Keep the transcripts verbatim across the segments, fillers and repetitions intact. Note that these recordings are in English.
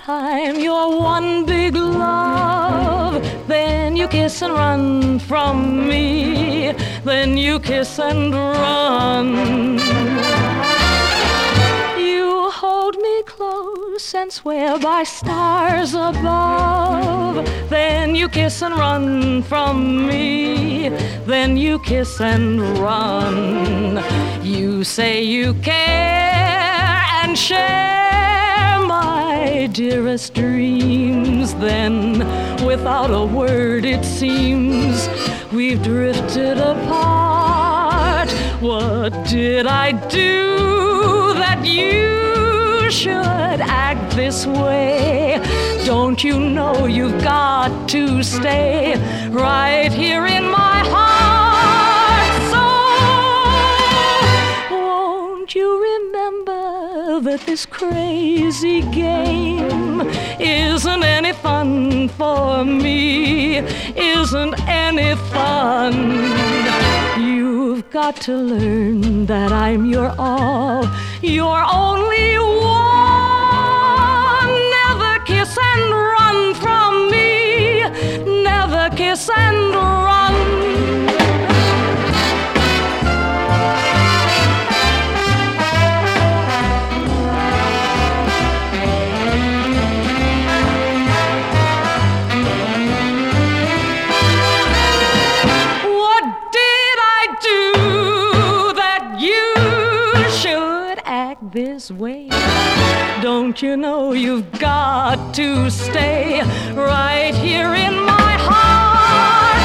that I'm your one big love, then you kiss and run from me, then you kiss and run. You hold me close and swear by stars above, then you kiss and run from me, then you kiss and run. You say you care and share my dearest dreams, then without a word it seems we've drifted apart. What did I do that you should act this way? Don't you know you've got to stay right here in my heart? So won't you remember that this crazy game isn't any fun for me, isn't any fun. You've got to learn that I'm your all, your only one. Never kiss and run from me, never kiss and run. This way, don't you know you've got to stay right here in my heart?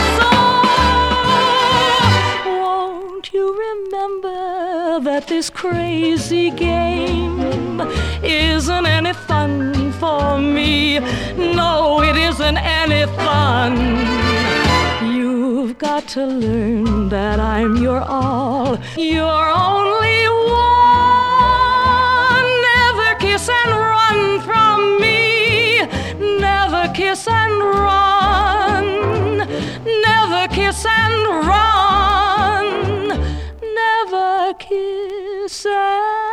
So won't you remember that this crazy game isn't any fun for me? No, it isn't any fun. You've got to learn that I'm your all, your only one. Kiss and run from me, never kiss and run, never kiss and run, never kiss and